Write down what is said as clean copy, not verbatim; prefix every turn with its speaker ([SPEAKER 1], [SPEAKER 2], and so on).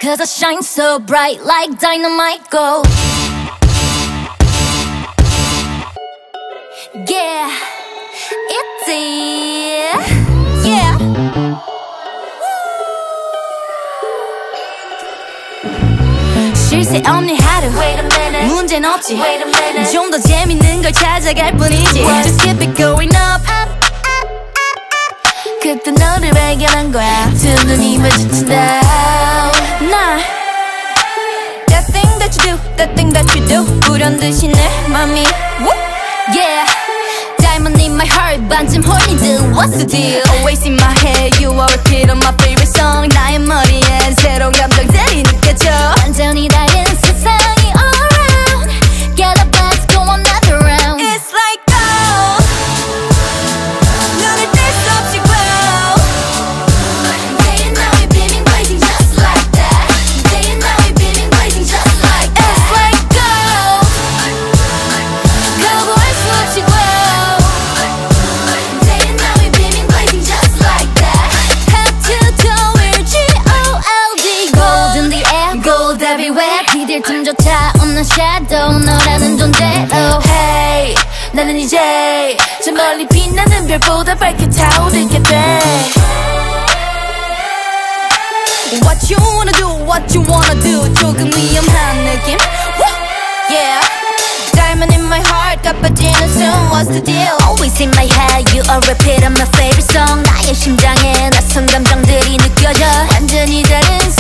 [SPEAKER 1] Cause I shine so bright like dynamite gold. Yeah, it's it. Yeah. 쉴새 없는 하루 문제는 없지 좀 더 재밌는 걸 찾아갈 뿐이지 Just keep it going up 그때 너를 발견한 거야 두 눈이 마주친다 나 That thing that you do, that thing that you do 불현듯이 내 맘이 Yeah Diamond in my heart 반쯤 홀린 듯 What's the deal? Always in my head You are repeat on my favorite song 나의 머리엔 새로운 감정들이 느껴져 완전히 다른 세상이 all around Get up, let's go another round It's like gold 눈을 뗄 수 없이 glow Day and night we're beaming blazing just like that Day and night we're beaming blazing just like that It's like gold 거부할 수 없이 glow Day and night we're beaming blazing just like that Head to toe we're G-O-L-D Gold in the air, gold everywhere 비딜 틈조차 없는 shadow 너라는 존재로 Hey 나는 이제 저 멀리 빛나는 별보다 밝게 타오르게 돼 What you wanna do, what you wanna do 조금 위험한 느낌 Yeah Diamond in my heart 가빠지는 순 What's the deal Always in my head You are repeat on my favorite song 나의 심장에 낯선 감정들이 느껴져 완전히 다른